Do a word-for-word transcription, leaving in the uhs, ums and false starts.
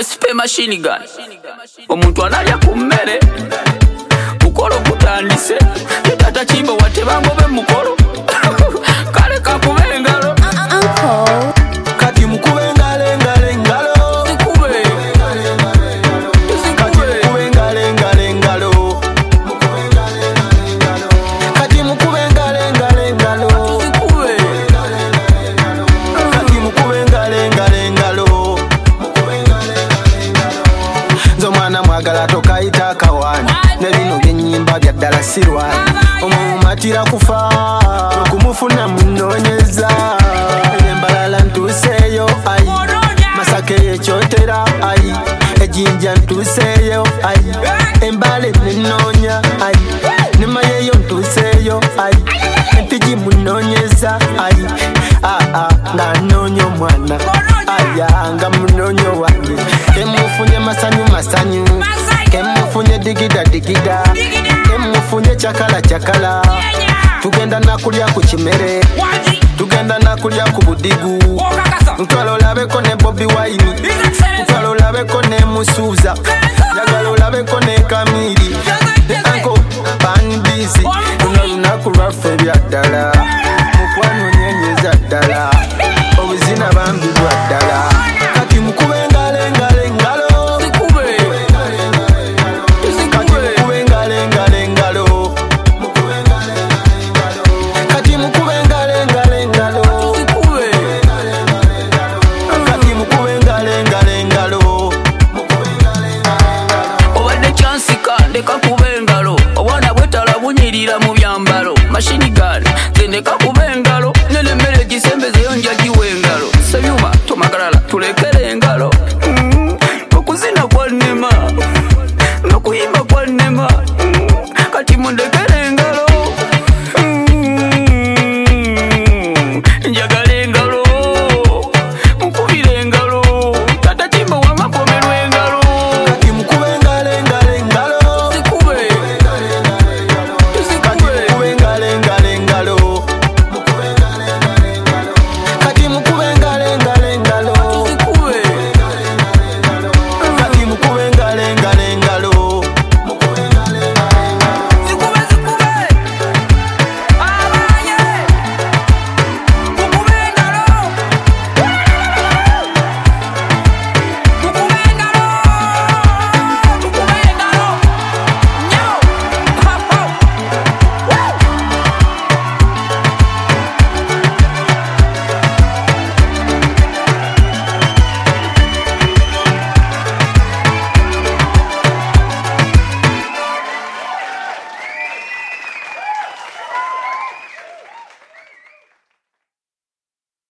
Wesipe machine gun omuntu analya ku mmere mukolo gutandise tata kimbo wate bangobe mukolo kale kakube engalo Uncle kati mukube ngale ngale ngalo zikube mukube ngale ngale ngalo kati mukube ngale ngale ngalo zikube kati mukube ngale ngale ngalo nzo mwana mwagala tokaita akawani nebino byenyimba bya ddala sirwani omumatira kufa okumufuna munonyeza embalala ntuseeyo ayi masake yekyotera ayi ejinja ntuseeyo ayi embale nenonya ayi nemayeyo ntuseeyo ayi empigi munonyeza ayi aa nga nonya omwana aya nga munonyo wange kemufunye masanyu masanyu kemufunye digida digida kemufunye chakala chakala tugenda nakulya ku kimere tugenda nakulya ku budigu ntwala olabeko ne Bobi Wine ntwala olabeko ne Musuuza njagala olabeko ne Kamiri